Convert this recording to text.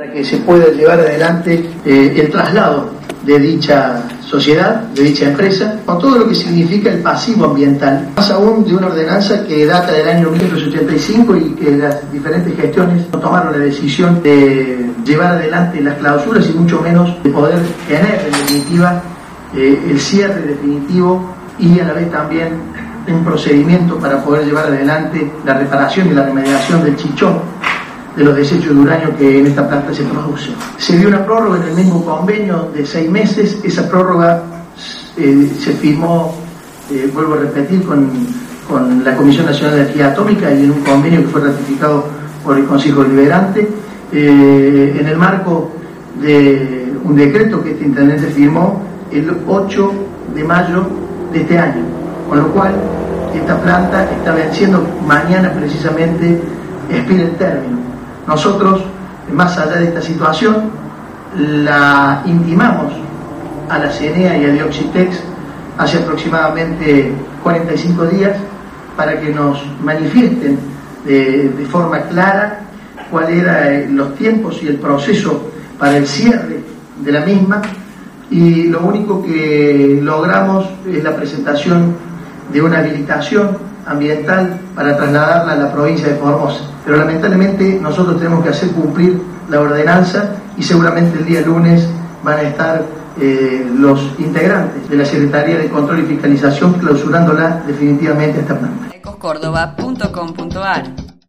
para que se pueda llevar adelante el traslado de dicha sociedad, de dicha empresa, con todo lo que significa el pasivo ambiental, más aún de una ordenanza que data del año 1985 y que las diferentes gestiones no tomaron la decisión de llevar adelante las clausuras y mucho menos de poder tener en definitiva el cierre definitivo y a la vez también un procedimiento para poder llevar adelante la reparación y la remediación del chichón de los desechos de uranio que en esta planta se produce. Se dio una prórroga en el mismo convenio de 6 meses, esa prórroga se firmó, vuelvo a repetir, con la Comisión Nacional de Energía Atómica y en un convenio que fue ratificado por el Consejo Deliberante, en el marco de un decreto que este intendente firmó el 8 de mayo de este año, con lo cual esta planta está venciendo, mañana precisamente expira el término. Nosotros, más allá de esta situación, la intimamos a la CENEA y a Dioxitex hace aproximadamente 45 días para que nos manifiesten de forma clara cuáles eran los tiempos y el proceso para el cierre de la misma, y lo único que logramos es la presentación de una habilitación ambiental para trasladarla a la provincia de Formosa. Pero lamentablemente nosotros tenemos que hacer cumplir la ordenanza y seguramente el día lunes van a estar los integrantes de la Secretaría de Control y Fiscalización clausurándola definitivamente a esta planta. ecoscórdoba.com.ar